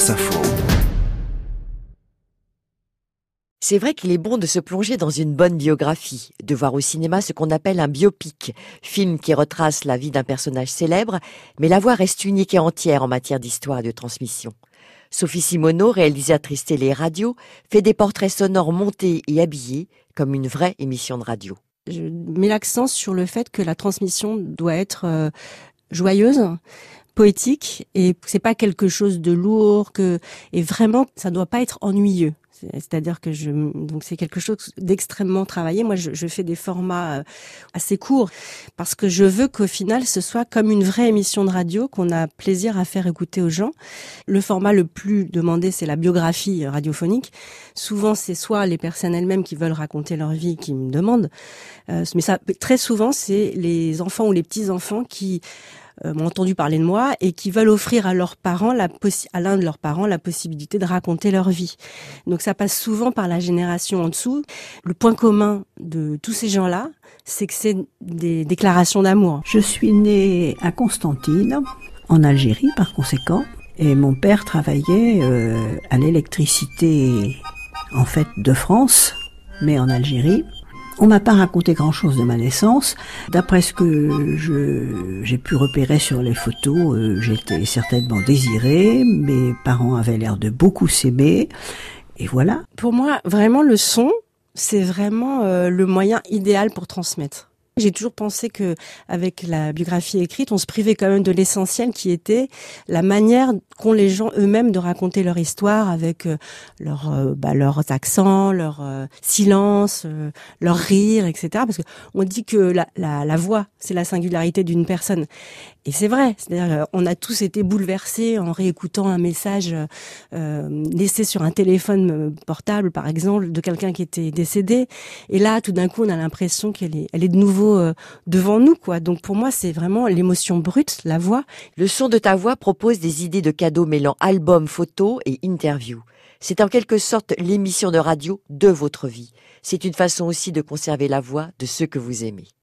France Info. C'est vrai qu'il est bon de se plonger dans une bonne biographie, de voir au cinéma ce qu'on appelle un biopic, film qui retrace la vie d'un personnage célèbre, mais la voix reste unique et entière en matière d'histoire et de transmission. Sophie Simoneau, réalisatrice télé et radio, fait des portraits sonores montés et habillés comme une vraie émission de radio. Je mets l'accent sur le fait que la transmission doit être joyeuse, poétique, et c'est pas quelque chose de lourd, et vraiment ça doit pas être ennuyeux. C'est-à-dire que donc c'est quelque chose d'extrêmement travaillé. Moi, je fais des formats assez courts parce que je veux qu'au final, ce soit comme une vraie émission de radio qu'on a plaisir à faire écouter aux gens. Le format le plus demandé, c'est la biographie radiophonique. Souvent, c'est soit les personnes elles-mêmes qui veulent raconter leur vie qui me demandent, mais ça, très souvent, c'est les enfants ou les petits-enfants qui m'ont entendu parler de moi et qui veulent offrir à leurs parents à l'un de leurs parents la possibilité de raconter leur vie. Donc ça passe souvent par la génération en dessous. Le point commun de tous ces gens-là, c'est que c'est des déclarations d'amour. Je suis née à Constantine, en Algérie par conséquent, et mon père travaillait à l'électricité en fait de France, mais en Algérie. On m'a pas raconté grand-chose de ma naissance. D'après ce que j'ai pu repérer sur les photos, j'étais certainement désirée. Mes parents avaient l'air de beaucoup s'aimer. Et voilà. Pour moi, vraiment, le son, c'est vraiment le moyen idéal pour transmettre. J'ai toujours pensé que avec la biographie écrite, on se privait quand même de l'essentiel qui était la manière qu'ont les gens eux-mêmes de raconter leur histoire avec leurs accents, leur silence, leur rire, etc. Parce que on dit que la voix, c'est la singularité d'une personne. Et c'est vrai. C'est-à-dire, on a tous été bouleversés en réécoutant un message laissé sur un téléphone portable, par exemple, de quelqu'un qui était décédé. Et là, tout d'un coup, on a l'impression qu'elle est de nouveau devant nous, quoi. Donc pour moi, c'est vraiment l'émotion brute, la voix. Le son de ta voix propose des idées de cadeaux mêlant albums, photos et interviews. C'est en quelque sorte l'émission de radio de votre vie. C'est une façon aussi de conserver la voix de ceux que vous aimez.